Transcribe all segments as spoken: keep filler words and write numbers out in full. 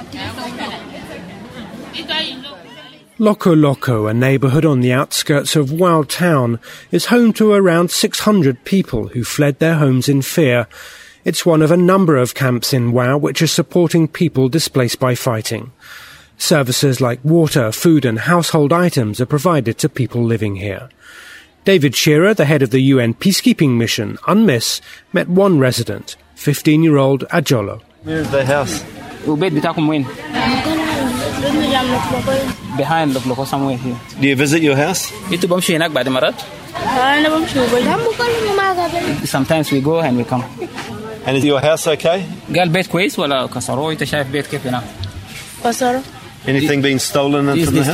Loko Loko, a neighbourhood on the outskirts of Wau town, is home to around six hundred people who fled their homes in fear. It's one of a number of camps in Wau which are supporting people displaced by fighting. Services like water, food and household items are provided to people living here. David Shearer, the head of the U N peacekeeping mission, UNMISS, met one resident, fifteen-year-old Ajolo. Where is the house? Behind Loko Loko somewhere here. Do you visit your house? Sometimes we go and we come. And is your house okay? Anything being stolen from the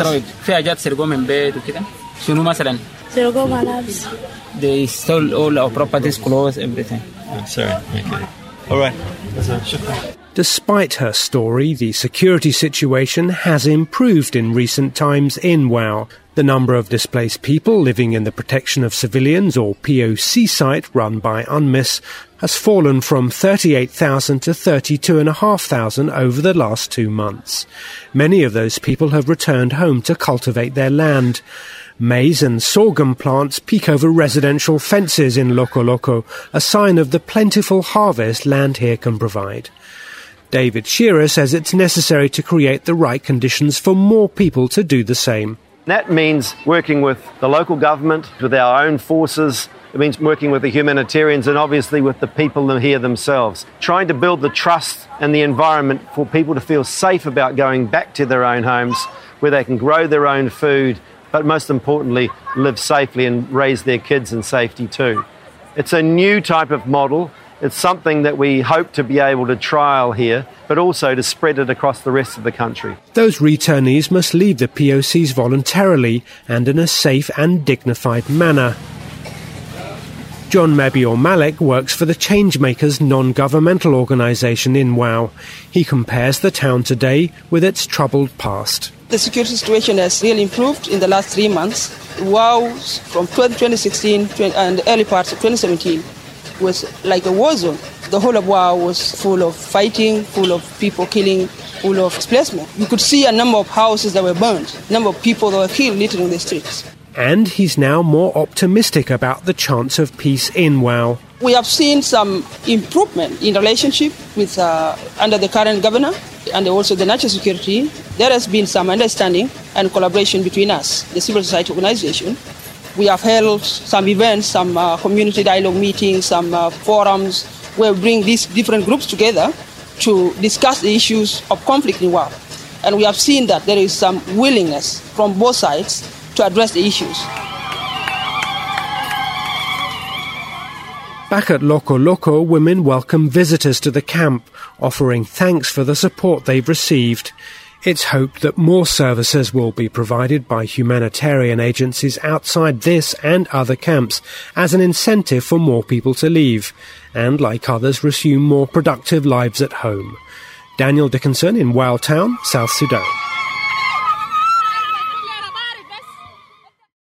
house? They stole all our properties, clothes, everything. Oh, sorry. Okay. All right. Despite her story, the security situation has improved in recent times in Wau. The number of displaced people living in the Protection of Civilians, or P O C site run by UNMISS, has fallen from thirty-eight thousand to thirty-two thousand five hundred over the last two months. Many of those people have returned home to cultivate their land. Maize and sorghum plants peek over residential fences in Loko Loko, a sign of the plentiful harvest land here can provide. David Shearer says it's necessary to create the right conditions for more people to do the same. That means working with the local government, with our own forces. It means working with the humanitarians and obviously with the people here themselves. Trying to build the trust and the environment for people to feel safe about going back to their own homes, where they can grow their own food, but most importantly, live safely and raise their kids in safety too. It's a new type of model. It's something that we hope to be able to trial here, but also to spread it across the rest of the country. Those returnees must leave the P O Cs voluntarily and in a safe and dignified manner. John Mabior Malik works for the Changemakers non-governmental organisation in Wau. He compares the town today with its troubled past. The security situation has really improved in the last three months. Wau, from twenty sixteen and the early parts of twenty seventeen, was like a war zone. The whole of Wau was full of fighting, full of people killing, full of displacement. You could see a number of houses that were burned, a number of people that were killed littering the streets. And he's now more optimistic about the chance of peace in Wau. We have seen some improvement in relationship with uh, under the current governor and also the national security. There has been some understanding and collaboration between us, the civil society organization. We have held some events, some uh, community dialogue meetings, some uh, forums where we bring these different groups together to discuss the issues of conflict in Wau. And we have seen that there is some willingness from both sides to address the issues. Back at Loko Loko, women welcome visitors to the camp, offering thanks for the support they've received. It's hoped that more services will be provided by humanitarian agencies outside this and other camps as an incentive for more people to leave and, like others, resume more productive lives at home. Daniel Dickinson in Wau Town, South Sudan.